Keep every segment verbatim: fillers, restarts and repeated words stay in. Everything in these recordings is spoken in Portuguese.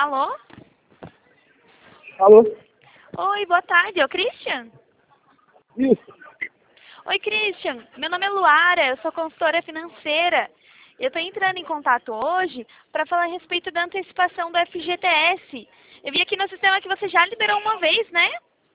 Alô? Alô? Oi, boa tarde. É o Christian? Isso. Oi, Christian. Meu nome é Luara, eu sou consultora financeira. Eu estou entrando em contato hoje para falar a respeito da antecipação do F G T S. Eu vi aqui no sistema que você já liberou uma vez, né?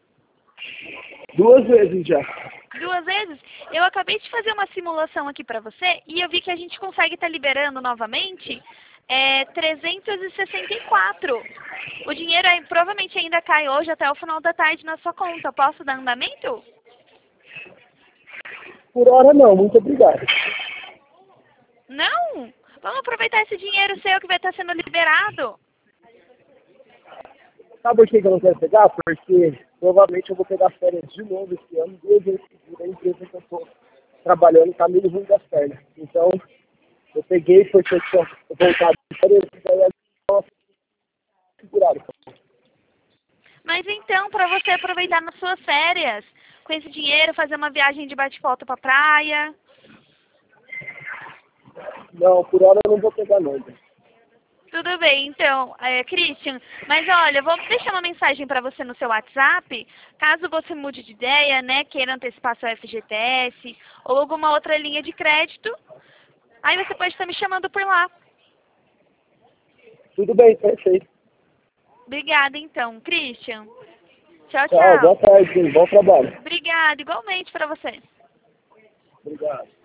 Duas vezes já. Duas vezes. Eu acabei de fazer uma simulação aqui para você e eu vi que a gente consegue estar liberando novamente é, trezentos e sessenta e quatro. O dinheiro aí, provavelmente ainda cai hoje até o final da tarde na sua conta. Posso dar andamento? Por hora não, muito obrigado. Não! Vamos aproveitar esse dinheiro seu que vai estar sendo liberado. Sabe por que que eu não quero pegar? Porque provavelmente eu vou pegar férias de novo esse ano, duas vezes seguidas, a empresa que eu estou trabalhando está meio ruim das pernas. Então, eu peguei porque eu tinha voltado de férias e aí eu segurado. Mas então, para você aproveitar nas suas férias, com esse dinheiro, fazer uma viagem de bate-volta para praia. Não, por hora eu não vou pegar não. Tudo bem, então, é, Christian, mas olha, eu vou deixar uma mensagem para você no seu WhatsApp, caso você mude de ideia, né, queira antecipar seu F G T S ou alguma outra linha de crédito, aí você pode estar me chamando por lá. Tudo bem, perfeito. Obrigada, então, Christian. Tchau, Tchau, boa tchau. tarde, bom trabalho. Obrigada, igualmente para você. Obrigado.